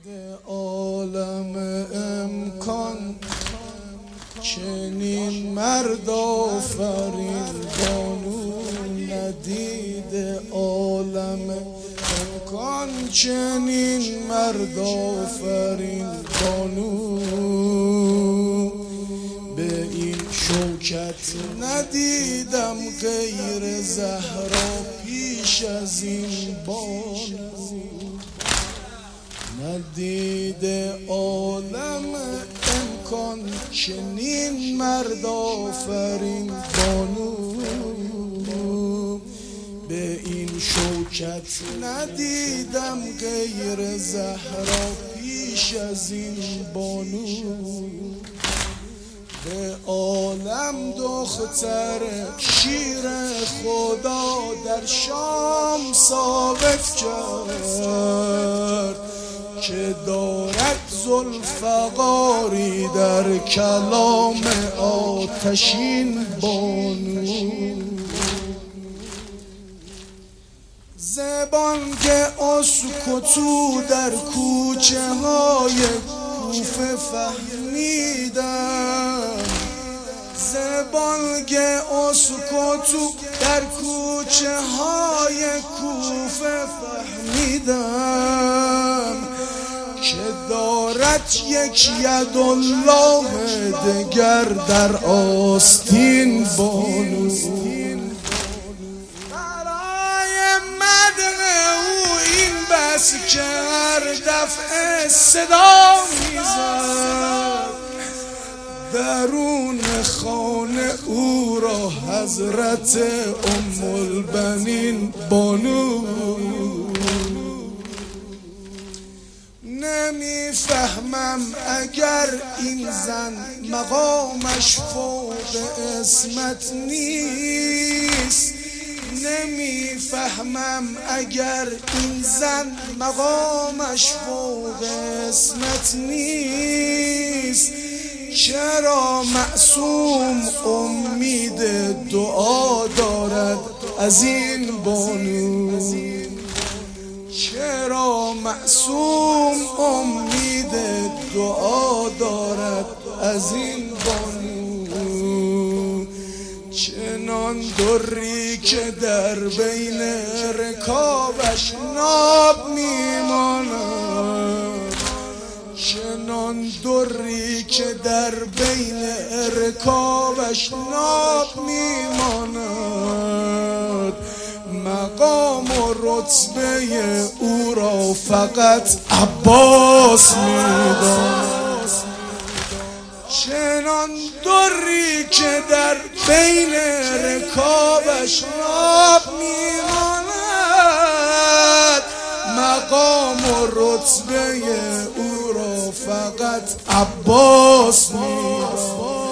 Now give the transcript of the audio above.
عالم امکان چنین مرد آفرین بانو ندیده. عالم امکان چنین مرد آفرین بانو به این شوکت ندیدم غیر زهرا پیش از این بانو ندیده. عالم امکان چنین مرد آفرین بانو به این شوکت ندیدم غیر زهرا پیش از این بانو. به عالم دختر شیر خدا در شام ثابت کرد که دارد ذوالفقاری در کلام آتشین بانو. زبان که اسکوتو در کوچه های کوفه فهمیدم. زبان که اسکوتو در کوچه های کوفه فهمیدم که دارد یک ید الله دگر در آستین بانو. بس که هر دفعه صدا میزد درون خانه او را حضرت ام البنین بانو. نمیفهمم اگر این زن مقامش فوق اسمت نیست. نمیفهمم اگر این زن مقامش فوق اسمت نیست. چرا معصوم امید دعا دارد از این بانو؟ چرا معصوم امید دعا دارد از این بانو؟ چنان دری که در بین رکابش ناب میماند. چنان دری که در بین رکابش ناب میماند. مقام و رتبه او را فقط عباس میداند. چنان دری که در بین رکابش ناب میماند. مقام و رتبه او را فقط عباس میداند.